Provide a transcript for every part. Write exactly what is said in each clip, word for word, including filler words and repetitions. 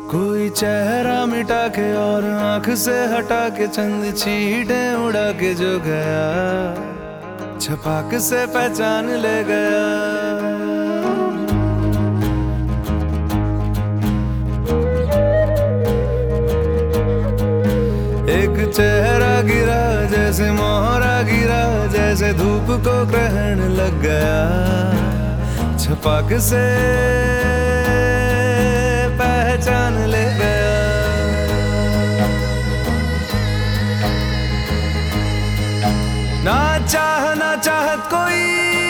कोई चेहरा मिटा के और आंख से हटा के चंद छींटे उड़ा के जो गया, छपाक से पहचान ले गया। एक चेहरा गिरा जैसे मोहरा गिरा, जैसे धूप को ग्रहण लग गया, छपाक से पहचान ले गया। ना चाह ना चाहत कोई,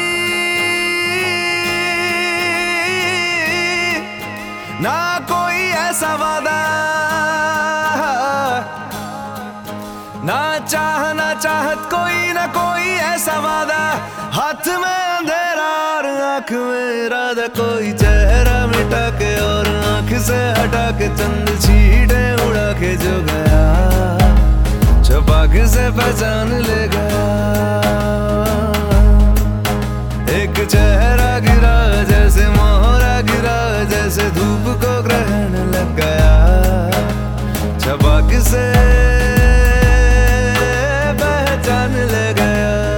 ना कोई ऐसा वादा, ना चाह ना चाहत कोई, ना कोई ऐसा वादा, हाथ में अंधेरा और आंख में इरादा। कोई चेहरा मिटा के और आंख से हटा के चंद छींटे उड़ा के जो गया, छपाक से पहचान ले गया। एक चेहरा गिरा जैसे मोहरा गिरा, जैसे धूप को ग्रहण लग गया, छपाक से पहचान ले गया।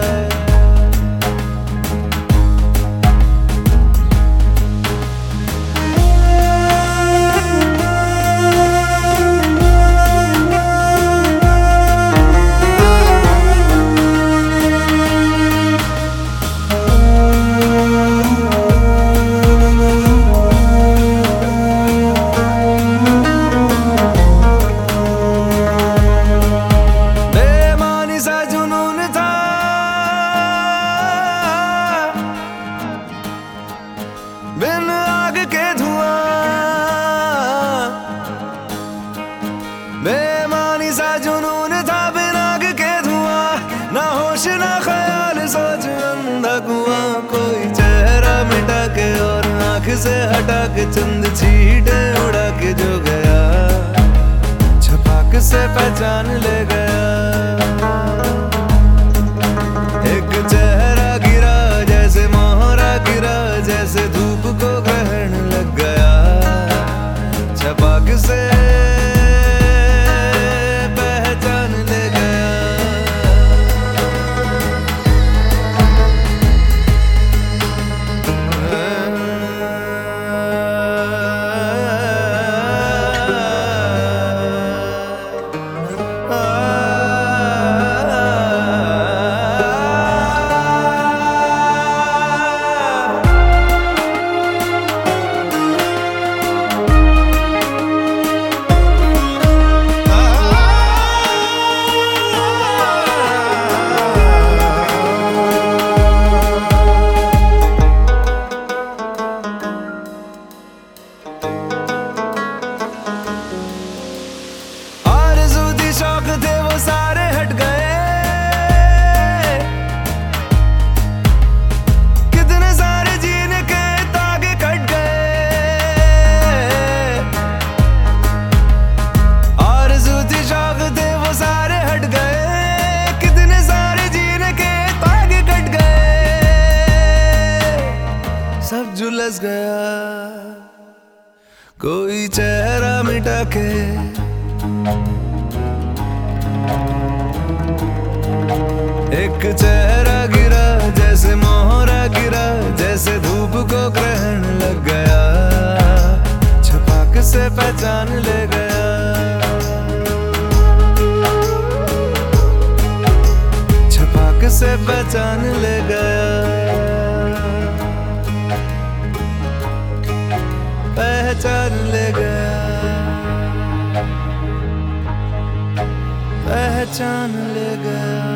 बिन आग के धुआं, बेमानी सा जुनून था बिन आग के धुआं, ना होश ना ख्याल सोच अंधा कुआं। कोई चेहरा मिटा के और आंख से हटा के चंद छींटे उड़ा के जो गया, छपाक से पहचान ले गया। एक चेहरा गिरा जैसे मोहरा गिरा, जैसे धूप को ग्रहण लग गया, छपाक से पहचान ले गया। शौक थे वो सारे हट गए, कितने सारे जीने के तागे कट गए। आरज़ू थी शौक थे वो सारे हट गए, कितने सारे जीने के तागे कट गए। सब झुलस गया कोई चेहरा मिटा के, एक चेहरा गिरा जैसे मोहरा गिरा, जैसे धूप को ग्रहण लग गया, छपाक से पहचान ले गया। छपाक से पहचान ले गया, पहचान ले गया, पहचान ले गया।